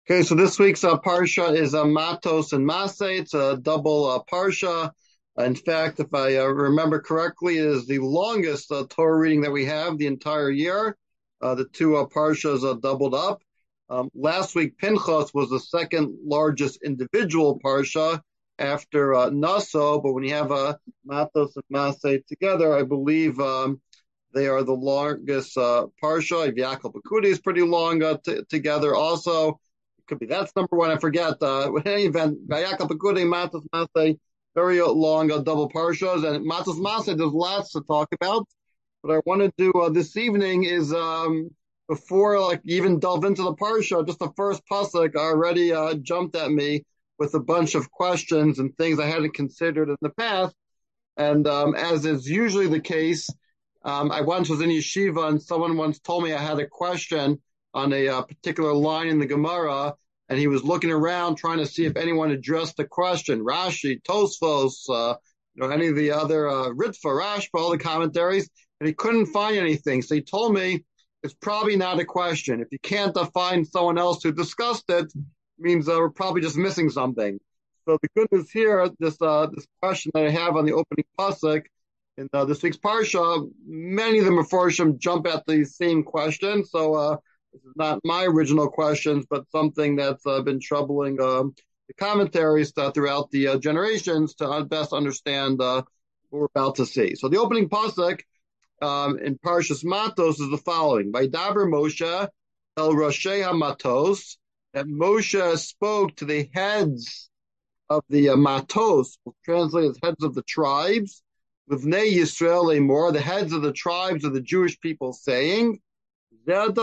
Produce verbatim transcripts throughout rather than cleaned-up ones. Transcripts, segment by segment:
Okay, so this week's uh, parsha is uh, Matos and Maseh. It's a double uh, parsha. In fact, if I uh, remember correctly, it is the longest uh, Torah reading that we have the entire year. Uh, the two uh, parshas are doubled up. Um, last week, Pinchas was the second largest individual parsha after uh, Naso, but when you have uh, Matos and Maseh together, I believe um, they are the longest uh, parsha. Yaakov Bakudi is pretty long uh, t- together also. Could be that's number one. I forget. Uh, in any event, Vayakal Pekudei Matos Maseh, very long uh, double parshas, and Matos Maseh there's lots to talk about. What I want to do uh, this evening is um, before like even delve into the parsha, just the first pasuk already uh, jumped at me with a bunch of questions and things I hadn't considered in the past. And um, as is usually the case, um, I once was in yeshiva and someone once told me I had a question on a uh, particular line in the Gemara, and he was looking around trying to see if anyone addressed the question. Rashi, Tosfos, uh, you know, any of the other uh, Ritva, Rashba, all the commentaries, and he couldn't find anything. So he told me it's probably not a question. If you can't uh, find someone else who discussed it, it means uh, we're probably just missing something. So the good news here, this uh, this question that I have on the opening pasuk in uh, this week's parsha, many of the Mefarshim jump at the same question. So uh, this is not my original questions, but something that's uh, been troubling um, the commentaries uh, throughout the uh, generations to best understand uh, what we're about to see. So the opening pasuk um, in Parshas Matos is the following: Vaydaber Moshe el Roshei HaMatos, that Moshe spoke to the heads of the uh, Matos, we'll translate as heads of the tribes, Livnei Yisrael Lemor, the heads of the tribes of the Jewish people, saying, this is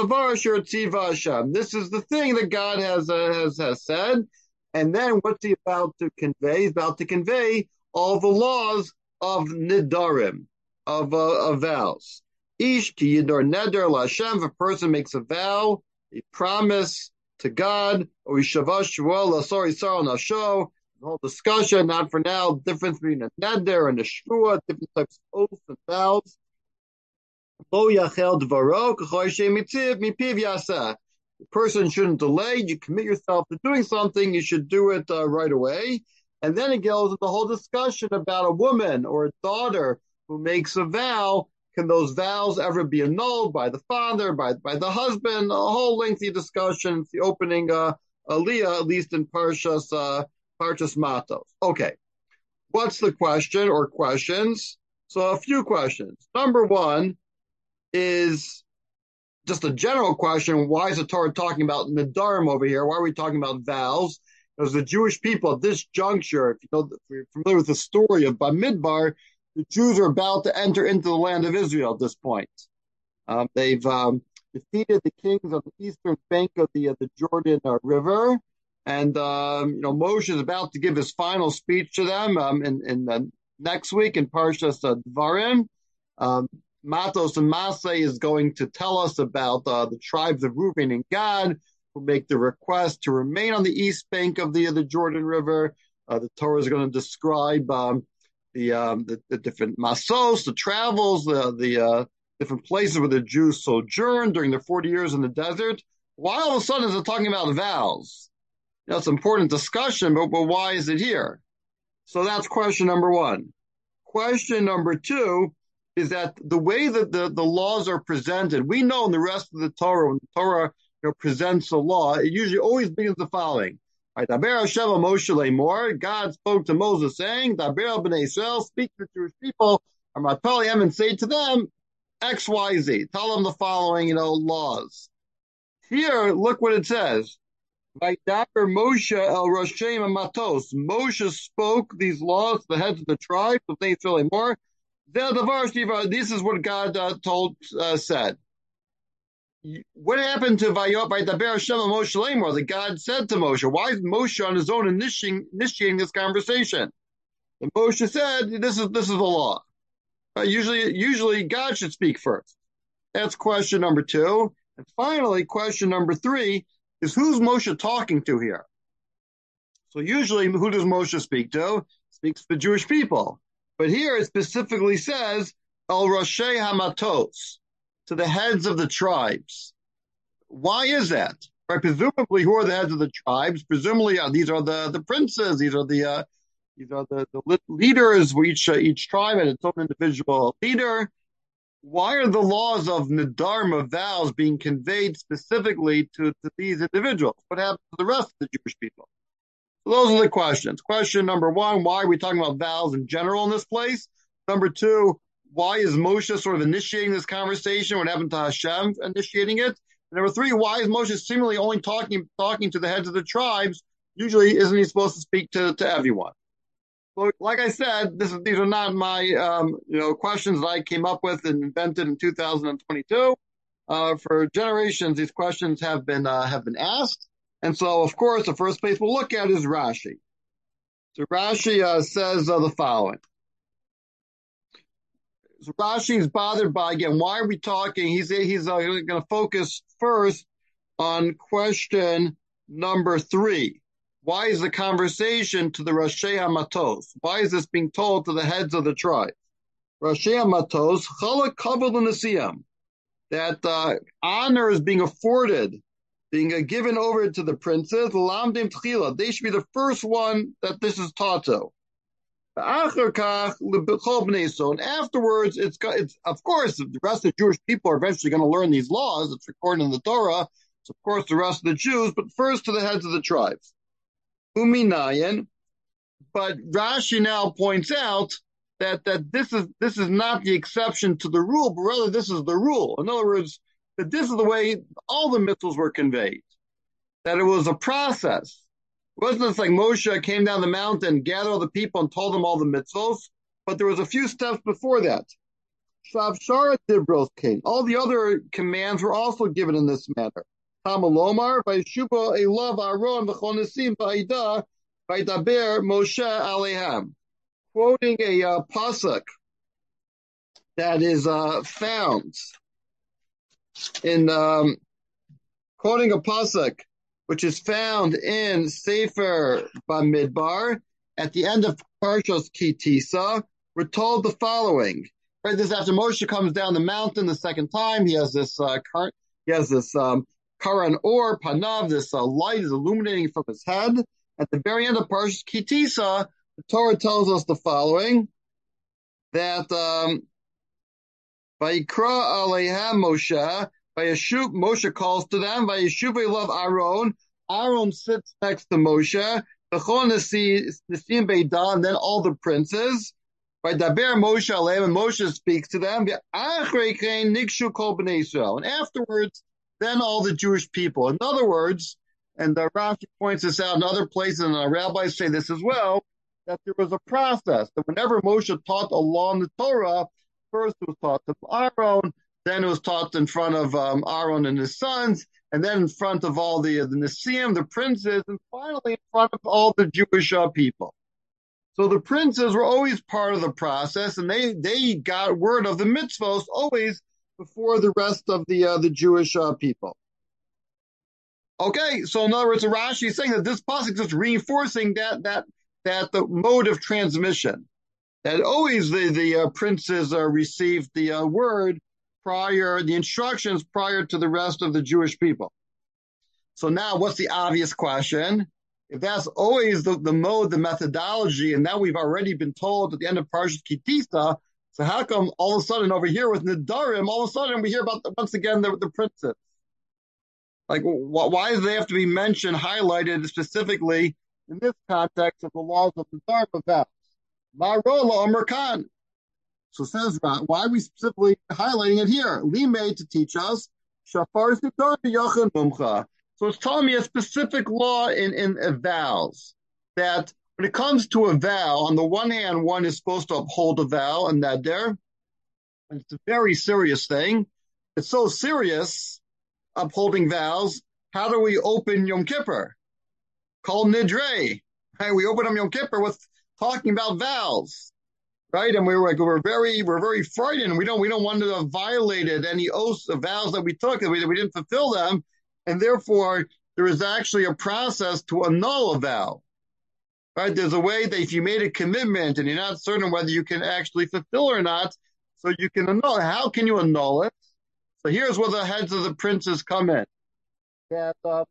the thing that God has, uh, has has said. And then what's he about to convey? He's about to convey all the laws of Nidarim, of, uh, of vows. Ish ki yidor neder l'Hashem, if a person makes a vow, a promise to God, or yishavash shvuah l'asor yisrael nasho, the whole discussion, not for now, difference between a neder and a shvuah, different types of oaths and vows. The person shouldn't delay. You commit yourself to doing something, you should do it uh, right away. And then it goes into the whole discussion about a woman or a daughter who makes a vow. Can those vows ever be annulled by the father, by, by the husband? A whole lengthy discussion. It's the opening uh, aliyah, at least in Parshas, uh, Parshas Matos. Okay. What's the question or questions? So a few questions. Number one is just a general question. Why is the Torah talking about Nadarim over here? Why are we talking about vows? Because the Jewish people at this juncture, if, you know, if you're familiar with the story of Bamidbar, the Jews are about to enter into the land of Israel at this point. Um, they've um, defeated the kings on the eastern bank of the uh, the Jordan uh, River, and um, you know Moshe is about to give his final speech to them um, in, in uh, next week in Parshas uh, Dvarim. Um, Matos and Maseh is going to tell us about uh, the tribes of Reuben and Gad who make the request to remain on the east bank of the, the Jordan River. Uh, the Torah is going to describe um, the, um, the the different masos, the travels, the the uh, different places where the Jews sojourned during their forty years in the desert. Why all of a sudden is it talking about vows? That's an important discussion, but, but why is it here? So that's question number one. Question number two is that the way that the, the laws are presented, we know in the rest of the Torah, when the Torah you know, presents a law, it usually always begins the following. God spoke to Moses saying, Daber b'nei Israel, speak to the Jewish people, and say to them, X, Y, Z. Tell them the following, you know, laws. Here, look what it says. Moshe el Roshei Matos. Moshe spoke these laws to the heads of the tribe of Israel more. This is what God uh, told, uh, said. What happened to Vayot by Daber Hashem Moshe Lemor? That God said to Moshe, why is Moshe on his own initiating, initiating this conversation? And Moshe said, "This is this is the law." Uh, usually, usually God should speak first. That's question number two. And finally, question number three is who's Moshe talking to here? So usually, who does Moshe speak to? Speaks to the Jewish people. But here it specifically says, El Roshei HaMatos, to the heads of the tribes. Why is that? Right? Presumably, who are the heads of the tribes? Presumably, uh, these are the, the princes. These are the uh, these are the, the leaders for each uh, each tribe and its own individual leader. Why are the laws of Nedarim, of vows, being conveyed specifically to, to these individuals? What happens to the rest of the Jewish people? So those are the questions. Question number one, why are we talking about vows in general in this place? Number two, why is Moshe sort of initiating this conversation? What happened to Hashem initiating it? And number three, why is Moshe seemingly only talking talking to the heads of the tribes? Usually, isn't he supposed to speak to, to everyone? So, like I said, this is, these are not my um, you know questions that I came up with and invented in two thousand twenty-two. Uh, for generations, these questions have been uh, have been asked, and so of course, the first place we'll look at is Rashi. So Rashi uh, says uh, the following. So Rashi is bothered by, again, why are we talking? He's he's uh, going to focus first on question number three. Why is the conversation to the Rashi HaMatos? Why is this being told to the heads of the tribe? Rashi HaMatos, Chalak Kavod L'Nesiyam, that uh, honor is being afforded, being uh, given over to the princes. Lamdim Tchila, they should be the first one that this is taught to. And afterwards, it's, it's of course the rest of the Jewish people are eventually going to learn these laws. It's recorded in the Torah. So of course the rest of the Jews, but first to the heads of the tribes. Uminayan, but Rashi now points out that that this is this is not the exception to the rule, but rather this is the rule. In other words, that this is the way all the mitzvahs were conveyed. That it was a process. It wasn't just like Moshe came down the mountain, gathered all the people, and told them all the mitzvahs, but there was a few steps before that. Shav Shara Dibros came. All the other commands were also given in this manner. Tamalomar, Vaishuba Elav Aaron V'chonesim Ba'ida V'daber Moshe Aleham, quoting a uh, pasuk that is uh, found in um, quoting a pasuk which is found in Sefer Bamidbar at the end of Parshas Ki Tisa. We're told the following. Right, this after Moshe comes down the mountain the second time. He has this uh, car- he has this um, Karan Or, Panav, this uh, light is illuminating from his head. At the very end of Parshas Ki Tisa, the Torah tells us the following, that um, Vayikra Aleichem Moshe, Vayeshuv, Moshe calls to them, Vayeshuv Elav Aaron, Aaron sits next to Moshe, V'chol Nesim Beida, and then all the princes, Vaydaber Moshe Aleichem, and Moshe speaks to them, V'achrei kein Nikshu Kol Bnei Yisrael, and afterwards, then all the Jewish people. In other words, and uh, Rashi points this out in other places, and our rabbis say this as well, that there was a process, that whenever Moshe taught a law in the Torah, first it was taught to Aaron, then it was taught in front of um, Aaron and his sons, and then in front of all the, the Nesiim, the princes, and finally in front of all the Jewish uh, people. So the princes were always part of the process, and they, they got word of the mitzvos always before the rest of the uh, the Jewish uh, people. Okay, so in other words, Rashi is saying that this pasuk is just reinforcing that that that the mode of transmission, that always the the uh, princes uh, received the uh, word prior, the instructions prior to the rest of the Jewish people. So now, what's the obvious question? If that's always the, the mode, the methodology, and now we've already been told at the end of Parshas Ki Tisa, so how come all of a sudden over here with Nedarim, all of a sudden we hear about, the, once again, the, the princes? Like, wh- why do they have to be mentioned, highlighted specifically in this context of the laws of Nedarim of vows? Marola Omer Khan. So says, why are we specifically highlighting it here? Limei to teach us, Shafar Nedarim Yachan Mumcha. So it's telling me a specific law in, in uh, vows, that when it comes to a vow, on the one hand, one is supposed to uphold a vow, and that there, it's a very serious thing. It's so serious, upholding vows. How do we open Yom Kippur? Kol Nidre. Right? We open up Yom Kippur with talking about vows, right? And we were like, we're very, we're very frightened. We don't, we don't want to have violated any oaths of vows that we took, that we, that we didn't fulfill them, and therefore there is actually a process to annul a vow. Right? There's a way that if you made a commitment and you're not certain whether you can actually fulfill or not, so you can annul it. How can you annul it? So here's where the heads of the princes come in. that uh,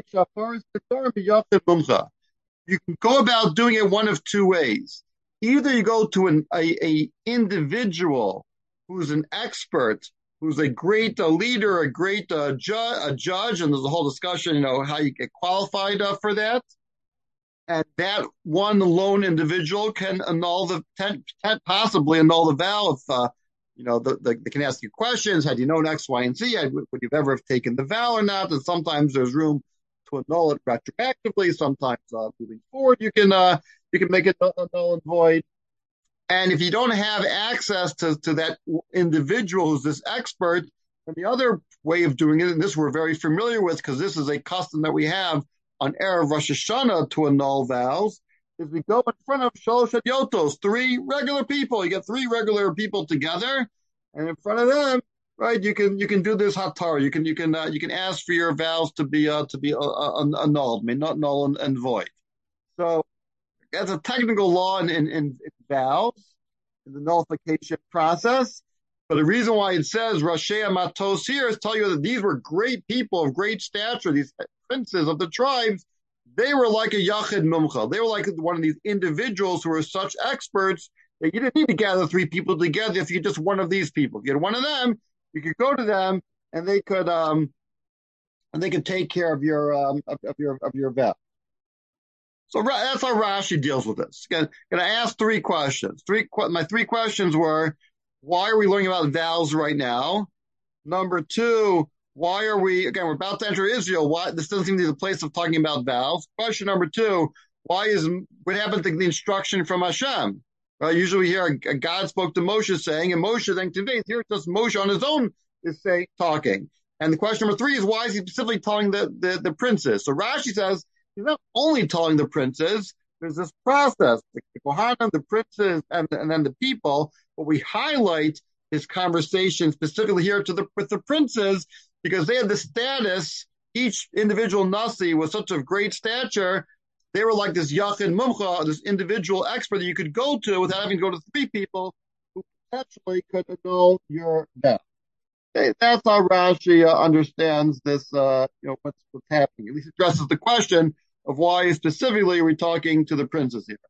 you can go about doing it one of two ways. Either you go to an a, a individual who's an expert, who's a great uh, leader, a great uh, ju- a judge, and there's a whole discussion, you know, how you get qualified uh, for that. And that one lone individual can annul the ten, ten, possibly annul the vow if uh, you know the, the, they can ask you questions. Had you known X, Y, and Z? Had, would you ever have taken the vow or not? And sometimes there's room to annul it retroactively. Sometimes uh, moving forward, you can uh, you can make it null and void. And if you don't have access to, to that individual who's this expert, then the other way of doing it, and this we're very familiar with because this is a custom that we have on Erev Rosh Hashanah to annul vows, is we go in front of Shalosh Yotos, three regular people. You get three regular people together, and in front of them, right, you can you can do this hatar. You can you can uh, you can ask for your vows to be uh, to be uh, uh, annulled, I mean not null and, and void. So that's a technical law in, in, in vows, in the nullification process. But the reason why it says Rashi Matos here is tell you that these were great people of great stature, these princes of the tribes. They were like a Yachid Mumcha. They were like one of these individuals who were such experts that you didn't need to gather three people together if you just one of these people. If you had one of them, you could go to them and they could um and they could take care of your um of, of your of your vow. So that's how Rashi deals with this. Going to ask three questions. Three my three questions were: why are we learning about vows right now? Number two, why are we, again, we're about to enter Israel. Why, this doesn't seem to be the place of talking about vows. Question number two, why is, what happened to the instruction from Hashem? Right, usually we hear God spoke to Moshe saying, and Moshe then conveys. Here it's just Moshe on his own is saying, talking. And the question number three is, why is he specifically telling the, the, the princes? So Rashi says, he's not only telling the princes, there's this process, the, the Kohanim, the princes, and, and then the people, but we highlight his conversation specifically here to the, with the princes, because they had the status, each individual Nasi was such of great stature, they were like this Yachid Mumcha, this individual expert that you could go to without having to go to three people who potentially could annul your vow. Okay, that's how Rashi uh, understands this, uh, you know, what's, what's happening. At least addresses the question of why specifically we're talking to the princes here.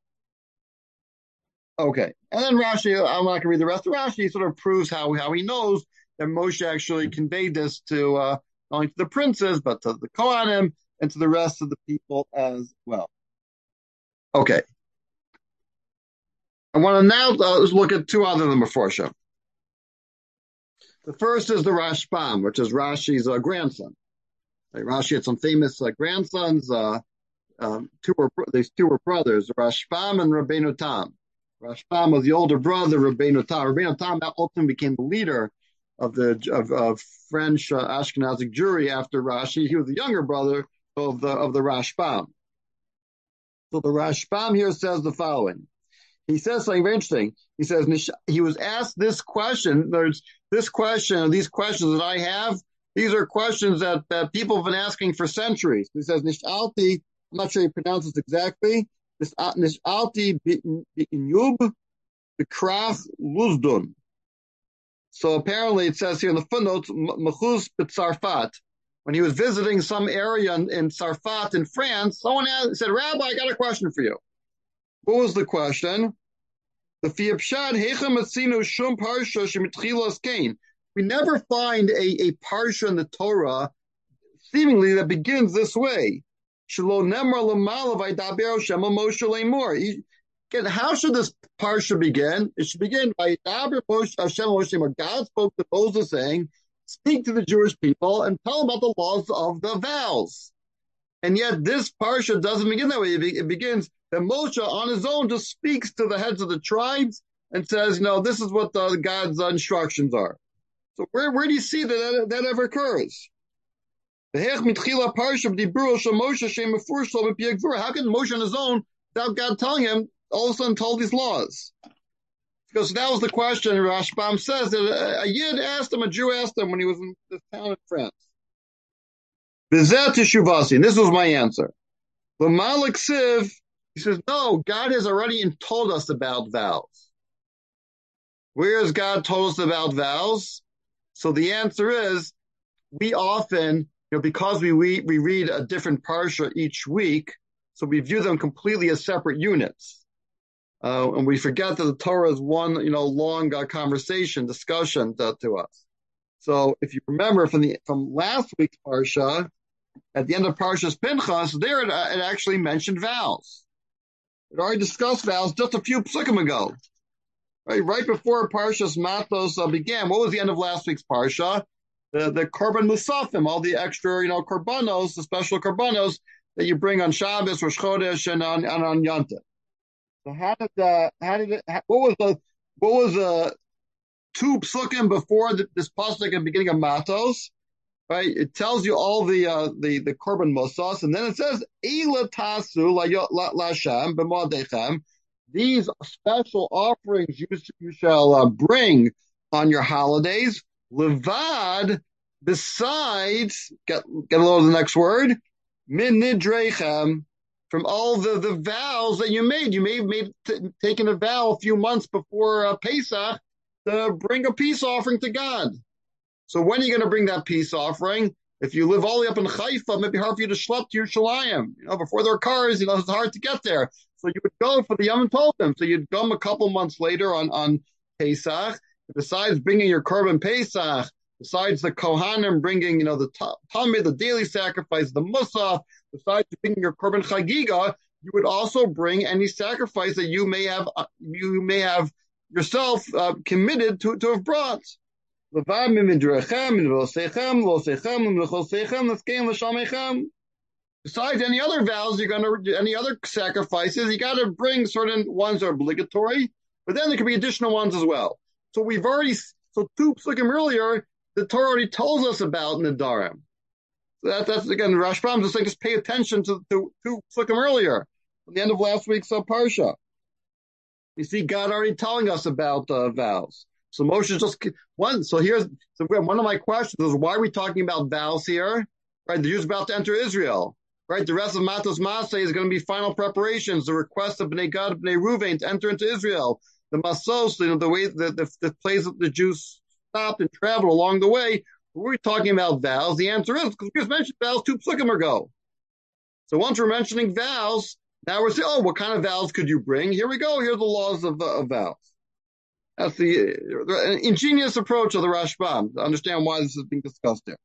Okay, and then Rashi, I'm not going to read the rest of Rashi, sort of proves how, how he knows that Moshe actually conveyed this to uh, not only to the princes, but to the Kohanim and to the rest of the people as well. Okay. I want to now uh, look at two other than Meforsha. The first is the Rashbam, which is Rashi's uh, grandson. Like Rashi had some famous uh, grandsons. Uh, um, two were these two were brothers, Rashbam and Rabbeinu Tam. Rashbam was the older brother, Rabbeinu Tam. Rabbeinu Tam ultimately became the leader of the of, of French uh, Ashkenazic Jewry after Rashi. He was the younger brother of the of the Rashbam. So the Rashbam here says the following. He says something very interesting. He says he was asked this question. There's this question, these questions that I have. These are questions that, that people have been asking for centuries. He says Nishalti. I'm not sure he pronounces it exactly. Nishalti b'inyub b'krach luzdun. So apparently it says here in the footnotes, Mechuz b'Tzarfat. When he was visiting some area in, in Sarfat in France, someone asked, said, Rabbi, I got a question for you. What was the question? The Fiapshad Hechem Atzinu Shum Parsha Shemitchilas Kain. We never find a, a parsha in the Torah, seemingly that begins this way. Shelo Nemar Lamala Vaydaber Shema Moshe Lemor. Again, how should this parsha begin? It should begin by Vaydaber Moshe Hashem Moshe Lemor. God spoke to Moses saying, speak to the Jewish people and tell them about the laws of the vows. And yet this parsha doesn't begin that way. It begins that Moshe on his own just speaks to the heads of the tribes and says, you know, this is what the, God's instructions are. So where, where do you see that that, that ever occurs? How can Moshe on his own, without God telling him, all of a sudden told these laws? Because that was the question Rashbam says, that a, a Yid asked him, a Jew asked him when he was in this town in France. And this was my answer. But Malik Siv, he says, no, God has already told us about vows. Where has God told us about vows? So the answer is, we often you know, because we read, we read a different parsha each week, so we view them completely as separate units. Uh, and we forget that the Torah is one, you know, long uh, conversation, discussion to, to us. So if you remember from the from last week's parsha, at the end of Parshas Pinchas, there it, it actually mentioned vows. It already discussed vows just a few psukim ago. Right, right before Parshas Matos uh, began, what was the end of last week's parsha? The the korban musafim, all the extra, you know, korbanos, the special korbanos that you bring on Shabbos, Rosh Chodesh, and on and on Yom Tov. So how did uh, how did it? How, what was the what was the two psukim before the, this pasuk at the beginning of Matos? Right, it tells you all the uh, the the korban musas, and then it says Ela tasu la Hashem b'madechem. These special offerings you, you shall uh, bring on your holidays. Levad, besides, get, get a load of the next word, min nidrechem, from all the, the vows that you made. You may have made, t- taken a vow a few months before uh, Pesach to bring a peace offering to God. So when are you going to bring that peace offering? If you live all the way up in Haifa, it might be hard for you to schlep to Yerushalayim. You know, before there are cars, you know, it's hard to get there. So you would go for the Yom Tovim. So you'd come a couple months later on, on Pesach. Besides bringing your korban Pesach, besides the Kohanim bringing, you know, the Tamid, the daily sacrifice, the Musaf, besides bringing your korban Chagiga, you would also bring any sacrifice that you may have, uh, you may have yourself uh, committed to, to have brought. Besides any other vows, you're going to, any other sacrifices, you got to bring certain ones that are obligatory, but then there could be additional ones as well. So we've already, so two psukim earlier, the Torah already tells us about Nidarim. So that, that's, again, Rashbam just saying, just pay attention to, to two psukim earlier, at the end of last week's uh, Parsha. You see God already telling us about uh, vows. So Moshe just, one, so here's, so one of my questions is, why are we talking about vows here? Right, the Jews about to enter Israel. Right, the rest of Matos Maseh is going to be final preparations, the request of Bnei Gad, Bnei Ruvain to enter into Israel. The Masos, you know, the way, the, the, the place that the Jews stopped and traveled along the way. We're talking about vows. The answer is, because we just mentioned vows two psukim ago. So once we're mentioning vows, now we're saying, oh, what kind of vows could you bring? Here we go. Here are the laws of, uh, of vows. That's the, the ingenious approach of the Rashbam to understand why this is being discussed here.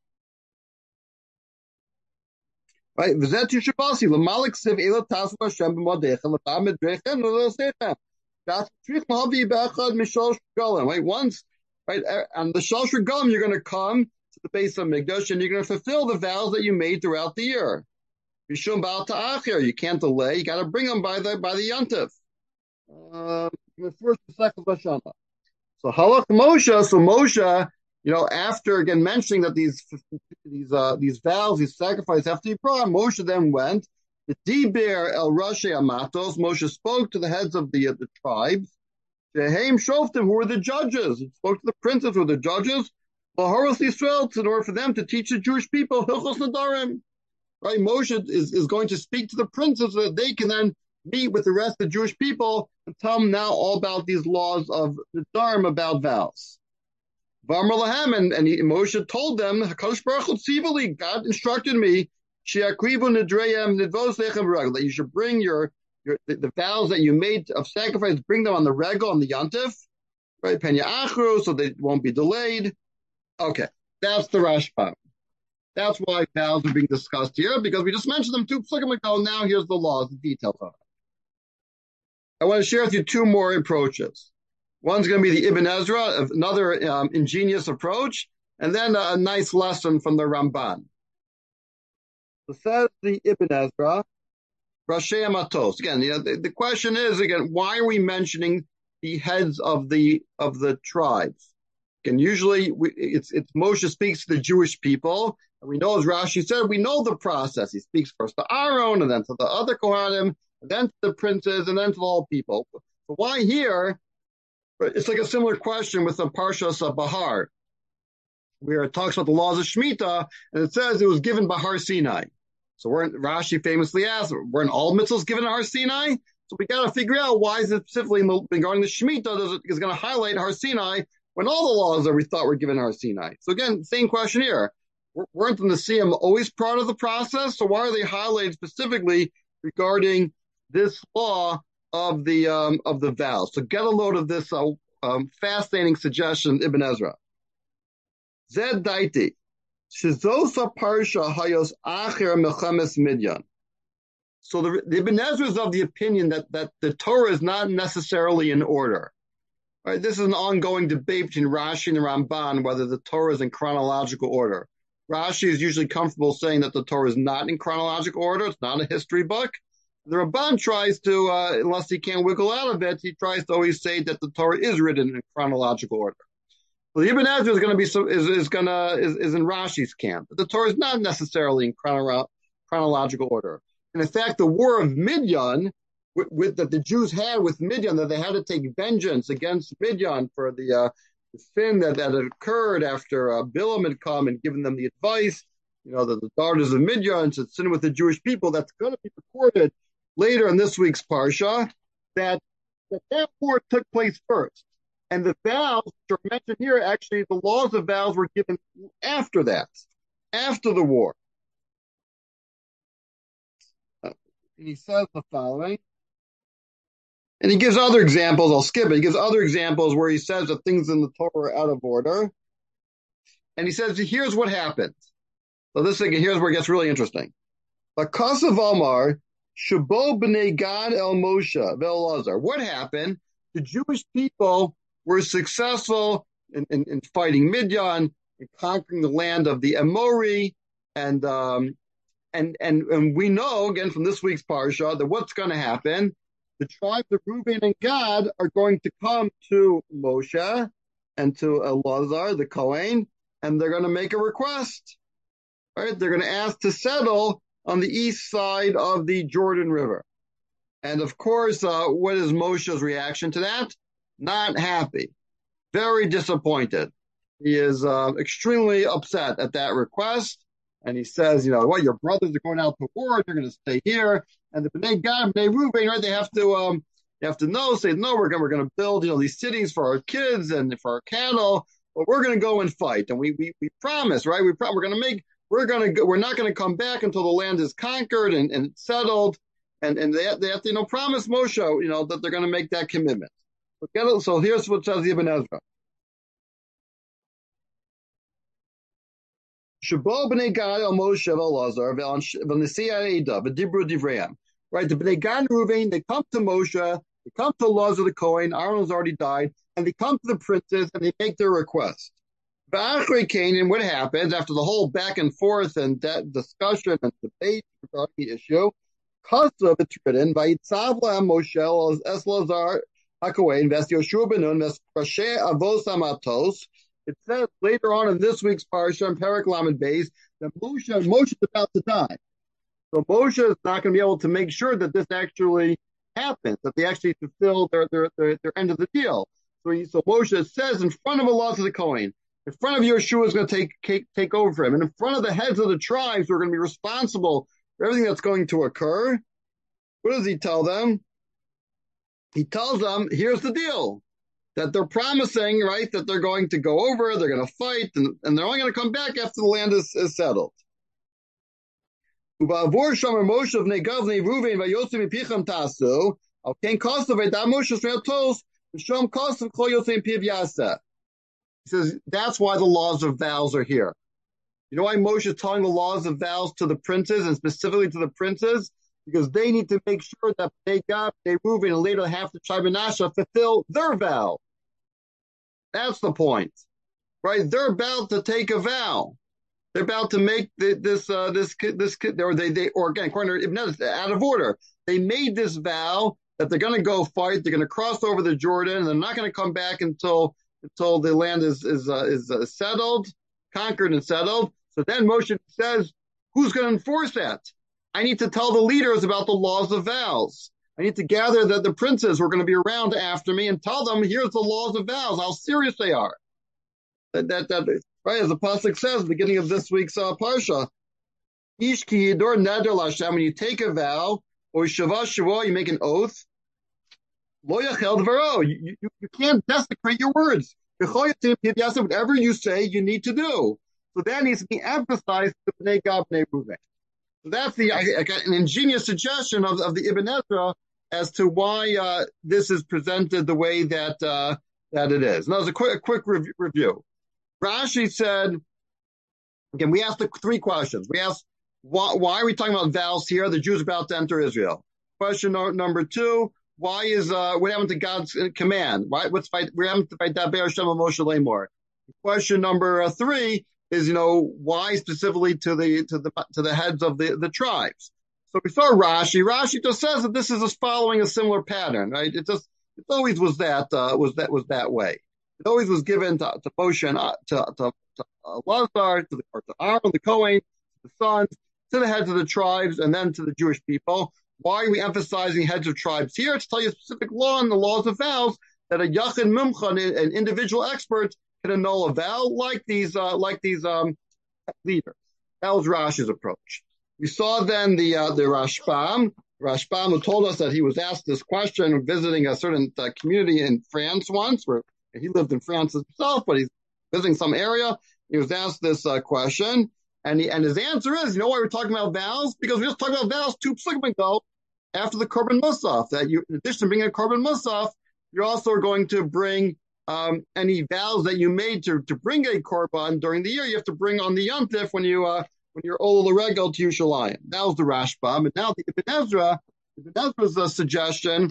Right? V'zetu shabasi l'malik siv ela tasu Hashem b'modecha l'tam edrechem l'losechem. That's trich mahavi b'echad mishal shgalim. Right? Once, right, and the shal shgalim, you're going to come to the base of Mikdash and you're going to fulfill the vows that you made throughout the year. Mishum ba'al ta'achir. You can't delay. You got to bring them by the by the yontif. Uh, the first and second Lashana. So halach Moshe. So Moshe, you know, after again mentioning that these these uh, these vows, these sacrifices have to be brought, Moshe then went the Diber el Rashi Amatos. Moshe spoke to the heads of the uh, the tribes. Shehem Shoftim, who were the judges. He spoke to the princes, who were the judges. Laharos Yisrael, in order for them to teach the Jewish people Hilchos Nadarim. Right, Moshe is, is going to speak to the princes so that they can then meet with the rest of the Jewish people and tell them now all about these laws of Nadarim, about vows. V'amar lahem, and, and he, Moshe told them, HaKadosh Baruch Hu tzivali, God instructed me, she'akrivu nidreyem nidvos lechem b'regel, that you should bring your, your the, the vows that you made of sacrifice, bring them on the regel, on the yontif, right, penya achru, so they won't be delayed. Okay, that's the Rashbam. That's why vows are being discussed here, because we just mentioned them two psukim ago. Now here's the laws, the details of it. I want to share with you two more approaches. One's going to be the Ibn Ezra, another um, ingenious approach, and then a, a nice lesson from the Ramban. So says the Ibn Ezra, Rashi Matos. Again, you know, the, the question is, again, why are we mentioning the heads of the of the tribes? And usually we, it's, it's Moshe speaks to the Jewish people. And we know, as Rashi said, we know the process. He speaks first to Aaron, and then to the other Kohanim, and then to the princes, and then to all people. So why here? It's like a similar question with the Parshas of Bahar, where it talks about the laws of Shemitah, and it says it was given by Har Sinai. So we're Rashi famously asked, weren't all mitzvahs given at Har Sinai? So we got to figure out why is it specifically regarding the Shemitah does it is going to highlight Har Sinai when all the laws that we thought were given at Har Sinai. So again, same question here. weren't the Nesiim always part of the process? So why are they highlighted specifically regarding this law of the um, of the vows? So get a load of this uh, um, fascinating suggestion, Ibn Ezra. Zed daiti shizosa parsha hayos acher mechemes midyan. So the, the Ibn Ezra is of the opinion that that the Torah is not necessarily in order. Right? This is an ongoing debate between Rashi and the Ramban whether the Torah is in chronological order. Rashi is usually comfortable saying that the Torah is not in chronological order. It's not a history book. The Ramban tries to, uh, unless he can't wiggle out of it, he tries to always say that the Torah is written in chronological order. So the Ibn Ezra is going to be is is going to is, is in Rashi's camp. But the Torah is not necessarily in chrono, chronological order. And in fact, the war of Midian, with, with, that the Jews had with Midian, that they had to take vengeance against Midian for the, uh, the sin that, that had occurred after uh, Bilam had come and given them the advice, you know, that the daughters of Midian should sin with the Jewish people. That's going to be recorded later in this week's Parsha, that, that that war took place first. And the vows which are mentioned here, actually, the laws of vows were given after that, after the war. Uh, he says the following. And he gives other examples. I'll skip it. He gives other examples where he says that things in the Torah are out of order. And he says, here's what happened. So this thing, here's where it gets really interesting. Lakasav Omar, Shabo b'nei Gad el Moshe ve'Elazar. What happened? The Jewish people were successful in, in, in fighting Midian, in conquering the land of the Amori, and um, and and and we know again from this week's parsha that what's going to happen. The tribes of Reuben and Gad are going to come to Moshe and to Elazar, the Kohen, and they're going to make a request. Right? They're going to ask to settle on the east side of the Jordan River. And of course, uh, what is Moshe's reaction to that? Not happy. Very disappointed. He is uh, extremely upset at that request. And he says, you know, what, well, your brothers are going out to war, they're going to stay here. And the Bnei Gad, Bnei Reuben, right, they have to um, they have to know, say, no, we're going we're going to build, you know, these cities for our kids and for our cattle, but we're going to go and fight. And we we we promise, right? We pro- we're going to make we're going to we're not going to come back until the land is conquered and, and settled. And and they have, they have to, you know, promise Moshe, you know, that they're going to make that commitment. So, so here's what says Ibn Ezra. Shabo b'nei Gad el Moshe ve'Elazar ve'Nesiya Eidah v'Dibru Divreim. Right, the Bnei Gad and Reuven, they come to Moshe, they come to Elazar the Kohen, Aaron has already died, and they come to the princes and they make their request. V'achrei Canaan, what happens after the whole back and forth and that discussion and debate regarding the issue? Kasav, it's written, Vayitzav la'am Moshe es Elazar HaKohen ves Yoshua ben Nun ves Rashe Avos Amatos. It says later on in this week's parsha, in Perek Lamed Beis, that Moshe, Moshe is about to die. So Moshe is not going to be able to make sure that this actually happens, that they actually fulfill their their their, their end of the deal. So, he, so Moshe says in front of Elazar the Kohen, in front of Yeshua is going to take, take take over for him, and in front of the heads of the tribes who are going to be responsible for everything that's going to occur. What does he tell them? He tells them, here's the deal. That they're promising, right, that they're going to go over, they're going to fight, and, and they're only going to come back after the land is, is settled. He says, that's why the laws of vows are here. You know why Moshe is telling the laws of vows to the princes, and specifically to the princes? Because they need to make sure that they got, they Reuven, and later half the tribe of Manasseh fulfill their vow. That's the point, right? They're about to take a vow. They're about to make the, this, uh, this, this, or they, they, or again, according to Ibn Ezra, out of order. They made this vow that they're going to go fight. They're going to cross over the Jordan, and they're not going to come back until until the land is is uh, is uh, settled, conquered, and settled. So then Moshe says, "Who's going to enforce that? I need to tell the leaders about the laws of vows. I need to gather that the princes who are going to be around after me and tell them, here's the laws of vows, how serious they are." That, that, that right, as the pasuk says at the beginning of this week's uh, parsha, Ish ki yidor neder l'Hashem, when you take a vow, or shavah shavah, you make an oath, lo yachel dvaro, you, you, you can't desecrate your words. Whatever you say, you need to do. So that needs to be emphasized to Bnei Gad, Bnei Reuven. So that's the I, I got an ingenious suggestion of, of the Ibn Ezra as to why uh, this is presented the way that uh, that it is. Now, as a quick, a quick rev- review, Rashi said, again, we asked the three questions. We asked, why, why are we talking about vows here? The Jews are about to enter Israel. Question no, number two, why is, uh, what happened to God's command? Why, what's fight, we haven't to fight Daber Hashem Moshe Lemor. Question number uh, three is, you know, why specifically to the, to the, to the heads of the, the tribes? So we saw Rashi. Rashi just says that this is just following a similar pattern, right? It just, it always was that, uh, was that, was that way. It always was given to, to Moshe and uh, to, to, to uh, Lazar, to the, or to Aaron, the Kohen, to the sons, to the heads of the tribes, and then to the Jewish people. Why are we emphasizing heads of tribes here? To tell you a specific law in the laws of vows that a Yachid Mumcha, an individual expert, can annul a vow like these, uh, like these, um, leaders. That was Rashi's approach. We saw then the, uh, the Rashbam, Rashbam who told us that he was asked this question visiting a certain uh, community in France once, where he lived in France himself, but he's visiting some area. He was asked this uh, question. And, he, and his answer is, you know why we're talking about vows? Because we just talked about vows two psukim ago after the Korban Musaf, that you, in addition to bringing a Korban Musaf, you're also going to bring um, any vows that you made to, to bring a Korban during the year. You have to bring on the Yom Tif when, you, uh, when you're Ola Regel to Yerushalayim. That was the Rashbam. And now the Ibn Ezra, Ibn Ezra's uh, suggestion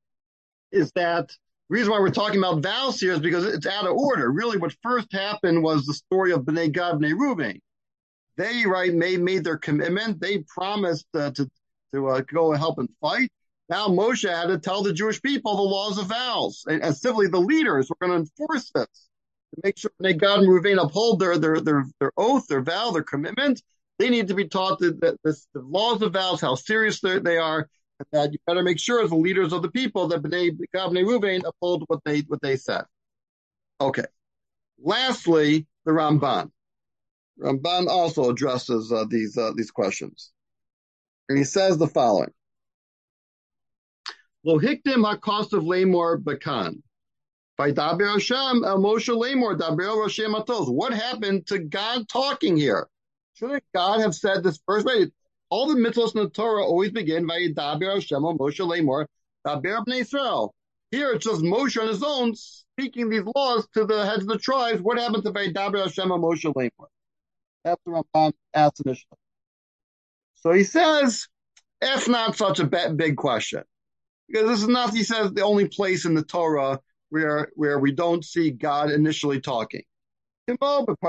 is that the reason why we're talking about vows here is because it's out of order. Really, what first happened was the story of Bnei Gad, Bnei Reuven. They, right, made, made their commitment. They promised uh, to, to uh, go and help and fight. Now Moshe had to tell the Jewish people the laws of vows. And, and simply the leaders were going to enforce this to make sure Bnei Gad and Reuven uphold their, their, their, their oath, their vow, their commitment. They need to be taught that, that this, the laws of vows, how serious they are, and that you better make sure as the leaders of the people that Bnei Gad, Bnei Reuven uphold what they, what they said. Okay. Lastly, the Ramban. Ramban also addresses uh, these uh, these questions, and he says the following: Lo hikdim hakosav lemor bakan, by daber Hashem el Moshe lemor daber el Roshei Matos. What happened to God talking here? Shouldn't God have said this first? Right? All the mitzvos in the Torah always begin by daber Hashem el Moshe lemor daber bnei Israel. Here it's just Moshe on his own speaking these laws to the heads of the tribes. What happened to by daber Hashem el Moshe lemor? That's the Ramban asked initially. So he says, it's not such a big question. Because this is not, he says, the only place in the Torah where where we don't see God initially talking. Uh, the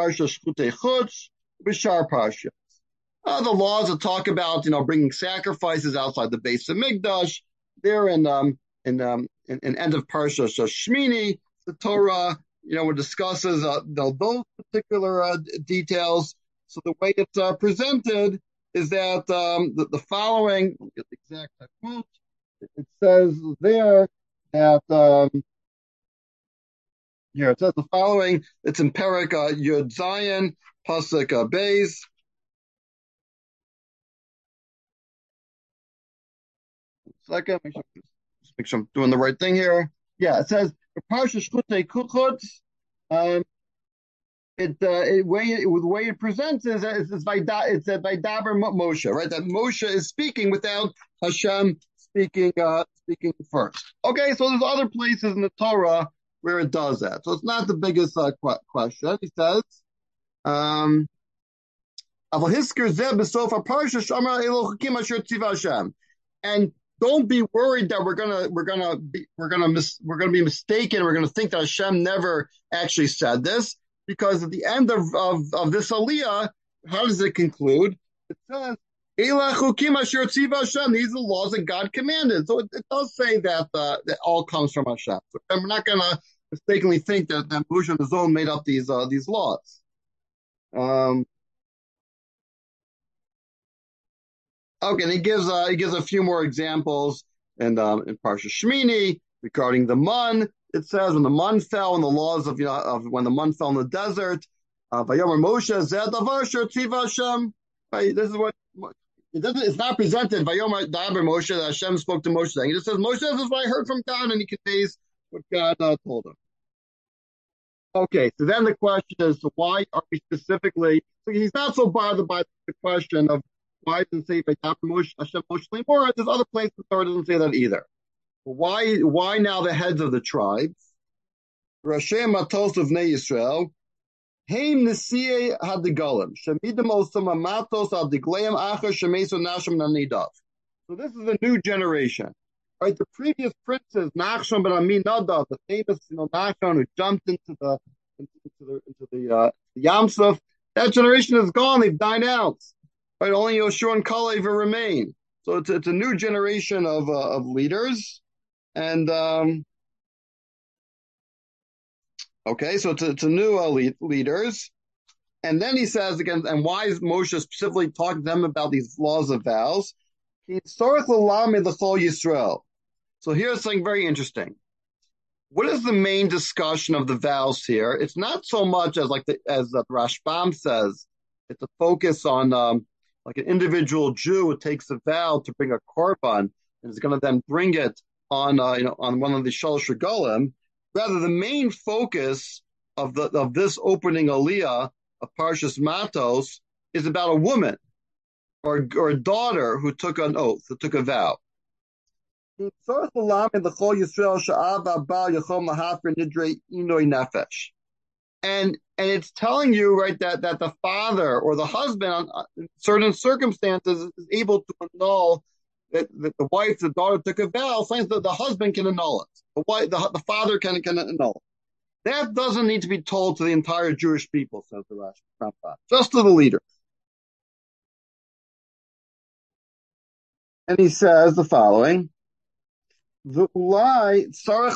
laws that talk about, you know, bringing sacrifices outside the base of Mikdash, they're in, um, in, um, in, in end of Parsha Shmini, the Torah, you know, it discusses uh, those particular uh, details. So the way it's uh, presented is that um, the, the following, I'll get the exact quote, it says there that, um, here, it says the following, it's in Perek uh, Yud Zayin, Pasuk uh, Beis. Second, make sure, just make sure I'm doing the right thing here. Yeah, it says, Parsha Shkutei Kuchot, um, It, uh, it way it, the way it presents is that it's, it's by it's uh, by Daber Moshe, right? That Moshe is speaking without Hashem speaking uh, speaking first. Okay, so there's other places in the Torah where it does that. So it's not the biggest uh, qu- question. He says, um, and don't be worried that we're gonna we're gonna be we're gonna mis- we're gonna be mistaken. We're gonna think that Hashem never actually said this. Because at the end of, of, of this aliyah, how does it conclude? It says, these are the laws that God commanded. So it, it does say that uh, that all comes from Hashem. So we're not going to mistakenly think that, that Moshe on his own made up these uh, these laws. Um, okay, and he gives uh, he gives a few more examples in um, in Parsha Shmini regarding the mun. It says when the mun fell, and the laws of, you know, of when the mun fell in the desert, uh, Vayomer Moshe Zed Davar Tzivah Hashem. Right, this is what it doesn't. It's not presented Vayomer Daber Moshe that Hashem spoke to Moshe. Saying it just says Moshe, this is what I heard from God, and he conveys what God uh, told him. Okay, so then the question is, so why are we specifically? So he's not so bothered by the question of why doesn't it say Vaydaber Moshe Hashem Moshe Lemor. There's other places the Torah doesn't say that either. But why? Why now the heads of the tribes? Rashi Matos of Bnei Yisrael. Haim Nesiye Hadigalim. Shemidim Osam Matos Adigleim Achar Shemesu Nashim Nanidav. So this is a new generation. Right, the previous princes, Nachshon ben Aminadav, the famous, you know, Nachshon who jumped into the into, the into the, uh, the Yamsuf, that generation is gone. They've died out. Right, only Yoshua and Kalev remain. So it's it's a new generation of uh, of leaders, and um, okay, so it's, it's a new uh, lead, leaders. And then he says again, and why is Moshe specifically talking to them about these laws of vows? Yisrael. So here's something very interesting. What is the main discussion of the vows here? It's not so much as like the, as the Rashbam says. It's a focus on um, like an individual Jew who takes a vow to bring a korban and is going to then bring it on uh, you know on one of the Shalosh Regalim. Rather, the main focus of the of this opening Aliyah of Parshas Matos is about a woman or or a daughter who took an oath, who took a vow. And and it's telling you, right, that, that the father or the husband, in certain circumstances, is able to annul that, that the wife, the daughter took a vow, finds that the husband can annul it. The wife, the, the father can, can annul it. That doesn't need to be told to the entire Jewish people, says the Rashi, just to the leader. And he says the following. And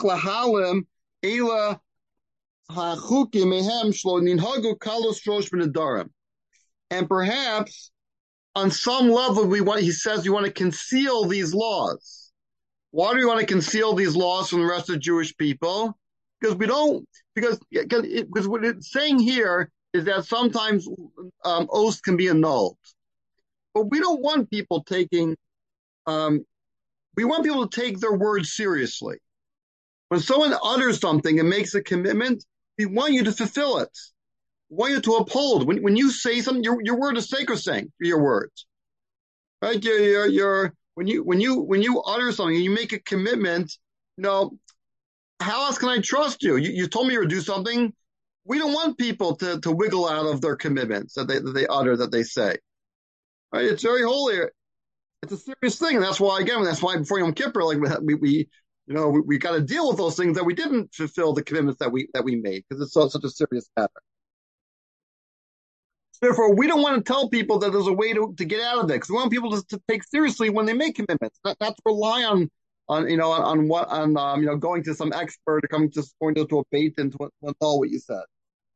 perhaps on some level we want, he says, you want to conceal these laws. Why do we want to conceal these laws from the rest of the Jewish people? Because we don't, because, because what it's saying here is that sometimes um, oaths can be annulled. But we don't want people taking um, We want people to take their words seriously. When someone utters something and makes a commitment, we want you to fulfill it. We want you to uphold. When, when you say something, your, your word is sacrosanct, your words. Right? You're, you're, you're, when you, when you, when you utter something and you make a commitment, you know, how else can I trust you? You, you told me you would do something. We don't want people to, to wiggle out of their commitments that they, that they utter, that they say. Right? It's very holy. It's a serious thing, and that's why, again, that's why before Yom Kippur, like we, we you know, we, we got to deal with those things that we didn't fulfill the commitments that we that we made because it's so, such a serious matter. Therefore, we don't want to tell people that there's a way to, to get out of it because we want people to, to take seriously when they make commitments, not, not to rely on on you know on, on what on um, you know going to some expert or coming to going to, to a bait and to annul what you said.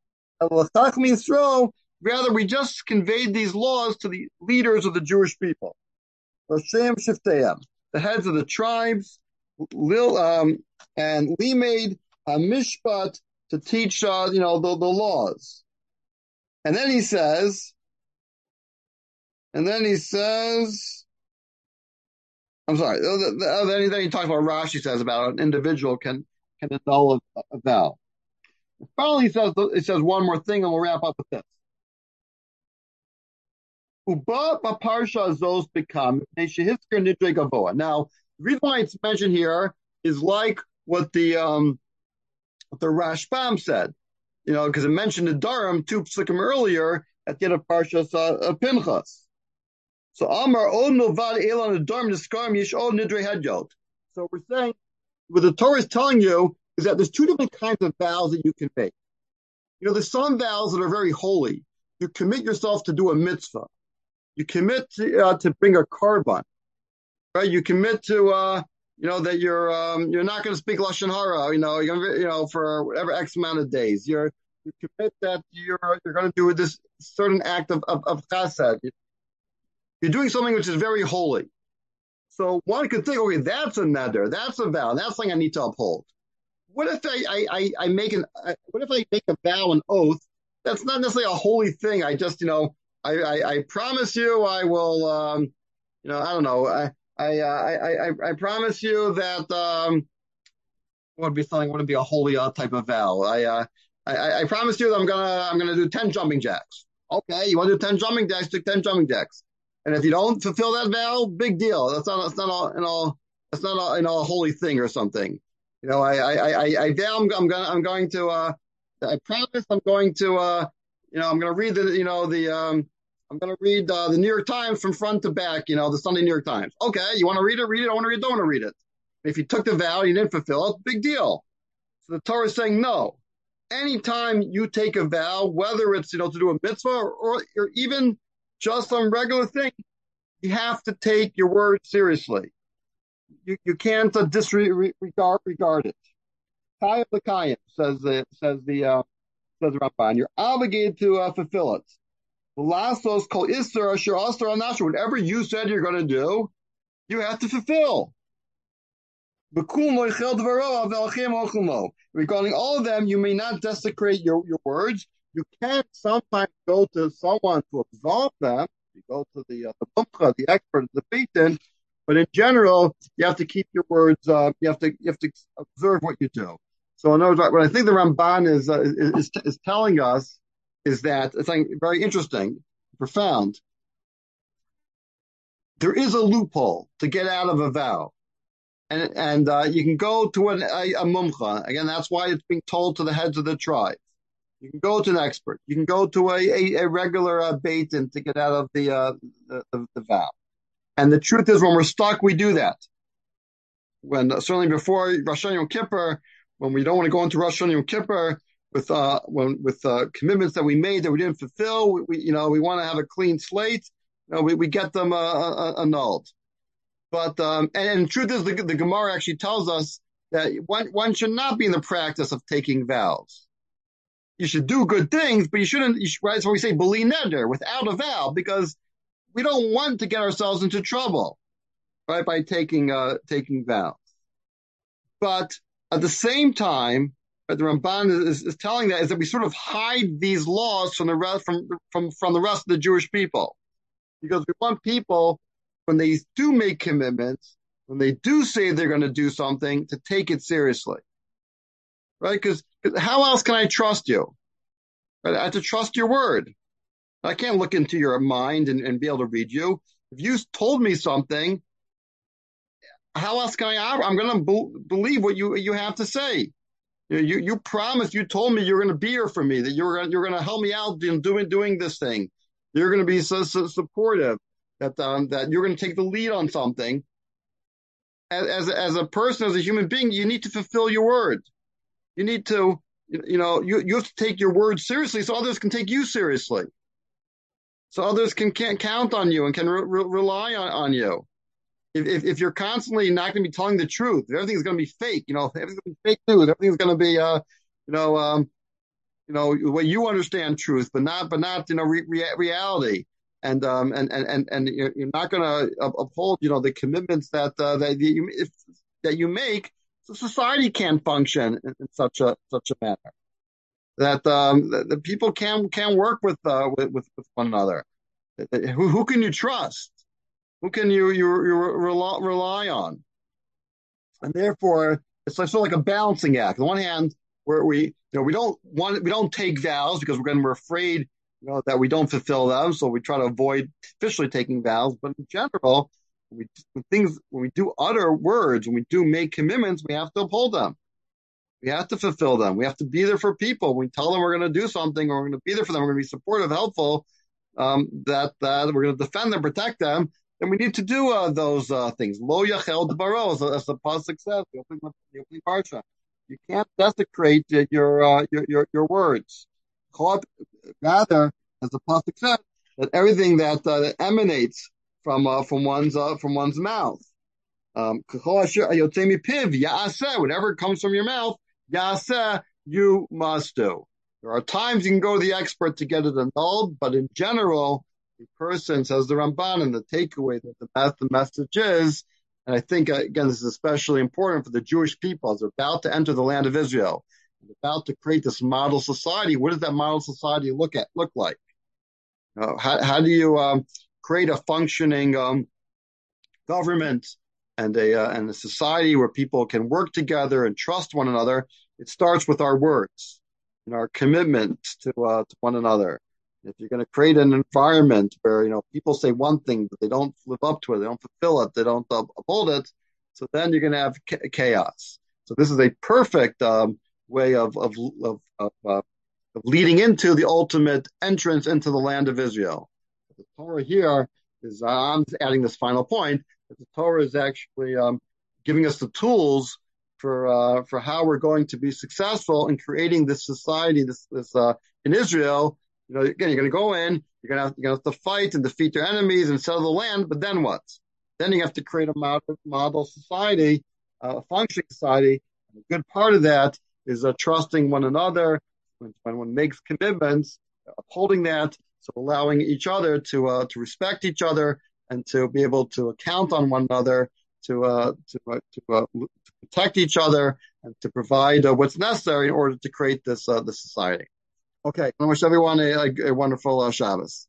Rather, we just conveyed these laws to the leaders of the Jewish people. Roshem Shifteyam, the heads of the tribes, Lil um, and Limaid Hamishpat to teach uh, you know the, the laws. And then he says, and then he says, I'm sorry. Then he, then he talks about Rashi says about an individual can can annul a, a vow. And finally, he says he says one more thing, and we'll wrap up with this. Uba Parsha Zos become Now, the reason why it's mentioned here is like what the um, what the Rashbam said, you know, because it mentioned the Durham two psukim earlier at the end of Parsha uh, Pinchas. So Amar Od Milvad Elon Durham Niskarim Yish Od Nidre Hedyot. So we're saying what the Torah is telling you is that there's two different kinds of vows that you can make. You know, there's some vows that are very holy. You commit yourself to do a mitzvah. You commit to, uh, to bring a korban, right? You commit to, uh, you know, that you're um, you're not going to speak lashon hara, you know, you're, you know, for whatever X amount of days. You're you commit that you're you're going to do this certain act of of, of chesed. You're doing something which is very holy. So one could think, okay, that's a neder, that's a vow, that's something I need to uphold. What if I I, I make an uh, what if I make a vow, an oath? That's not necessarily a holy thing. I just, you know. I, I, I promise you I will, um, you know, I don't know. I, I, uh, I, I, I promise you that, um, would be something, would be a holy uh, type of vow. I, uh, I, I promise you that I'm gonna I'm gonna do ten jumping jacks. Okay, you want to do ten jumping jacks? Do ten jumping jacks. And if you don't fulfill that vow, big deal. That's not that's not all you know. That's not a, you know, a holy thing or something. You know, I I I, I vow I'm, I'm gonna I'm going to uh I promise I'm going to uh you know I'm gonna read the you know the um I'm gonna read uh, the New York Times from front to back. You know, the Sunday New York Times. Okay, you want to read it? Read it. I want to read it. Don't want to read it. If you took the vow, you didn't fulfill it. Big deal. So the Torah is saying no. Anytime you take a vow, whether it's you know to do a mitzvah or, or, or even just some regular thing, you have to take your word seriously. You you can't uh, disregard regard it. Kayim l'kayim says the says the uh, says the Ramban. You're obligated to uh, fulfill it. Lasos kol isser asher asher anasher. Whatever you said you're going to do, you have to fulfill. Regarding all of them, you may not desecrate your, your words. You can sometimes go to someone to absolve them. You go to the uh, the mumcha, the expert, the beitin, but in general, you have to keep your words. Uh, you have to you have to observe what you do. So, in other words, what I think the Ramban is uh, is, is telling us is that it's like very interesting, profound. There is a loophole to get out of a vow. And and uh, you can go to an, a, a mumcha. Again, that's why it's being told to the heads of the tribe. You can go to an expert. You can go to a, a, a regular uh, beitin to get out of the, uh, the, the the vow. And the truth is, when we're stuck, we do that. When uh, certainly before Rosh Hashanah Yom Kippur, when we don't want to go into Rosh Hashanah Yom Kippur with uh when with uh, commitments that we made that we didn't fulfill, we, we you know we want to have a clean slate. You know, we we get them uh, uh, annulled. But um, and, and the truth is, the, the Gemara actually tells us that one one should not be in the practice of taking vows. You should do good things, but you shouldn't. You should, right? That's why we say beli neder, without a vow, because we don't want to get ourselves into trouble, right? By taking uh, taking vows. But at the same time, what the Ramban is, is telling that is that we sort of hide these laws from the rest from from from the rest of the Jewish people, because we want people, when they do make commitments, when they do say they're going to do something, to take it seriously, right? Because how else can I trust you? Right? I have to trust your word. I can't look into your mind and, and be able to read you. If you told me something, how else can I? I'm going to be- believe what you you have to say. You you, you promised. You told me you're going to be here for me. That you're going you're going to help me out in doing doing this thing. You're going to be so, so supportive. That um, that you're going to take the lead on something. As, as as a person, as a human being, you need to fulfill your word. You need to, you know, you, you have to take your word seriously, so others can take you seriously. So others can can't count on you and can re- re- rely on, on you. If, if if you're constantly not going to be telling the truth, if everything's going to be fake, you know, if everything's going to be fake news, everything's going to be, uh, you know, um, you know, the way you understand truth, but not, but not, you know, re- re- reality. And um and and and, and you're, you're not going to uphold, you know, the commitments that uh, that you if, that you make. So society can't function in, in such a such a manner that um the, the people can can work with uh with with, with one another. Who who can you trust? Who can you you, you rely, rely on? And therefore, it's like sort of like a balancing act. On the one hand, where we you know we don't want we don't take vows because we're going we're afraid, you know, that we don't fulfill them, so we try to avoid officially taking vows. But in general, when we when things when we do utter words, when we do make commitments, we have to uphold them. We have to fulfill them. We have to be there for people. When we tell them we're going to do something, or we're going to be there for them, we're going to be supportive, helpful. Um, that that we're going to defend them, protect them. Then we need to do uh, those uh, things. Lo yachel dbaro, as, as the pasuk says, the opening, the opening parsha. You can't desecrate your uh, your, your your words. Rather, as the pasuk says, that everything that, uh, that emanates from uh, from one's uh, from one's mouth, um, whatever comes from your mouth, yaseh, you must do. There are times you can go to the expert to get it annulled, but in general, the person, says the Ramban, and the takeaway that the, the message is, and I think, uh, again, this is especially important for the Jewish people as they're about to enter the land of Israel, and about to create this model society. What does that model society look at look like? Uh, how, how do you um, create a functioning um, government and a uh, and a society where people can work together and trust one another? It starts with our words. in our commitment to uh, to one another. If you're going to create an environment where, you know, people say one thing, but they don't live up to it, they don't fulfill it, they don't uh, uphold it, so then you're going to have chaos. So this is a perfect um, way of of of, of, uh, of leading into the ultimate entrance into the land of Israel. The Torah here is, uh, I'm adding this final point, that the Torah is actually um, giving us the tools for uh, for how we're going to be successful in creating this society, this this uh, in Israel. You know, again, you're going to go in, you're going to have, you're going to have to fight and defeat your enemies and settle the land, but then what? Then you have to create a model, model society, uh, a functioning society. And a good part of that is uh, trusting one another. When, when one makes commitments, upholding that, so allowing each other to uh, to respect each other and to be able to count on one another, to uh, to uh, to, uh, to protect each other, and to provide uh, what's necessary in order to create this uh, this society. Okay, I wish everyone a, a, a wonderful uh, Shabbos.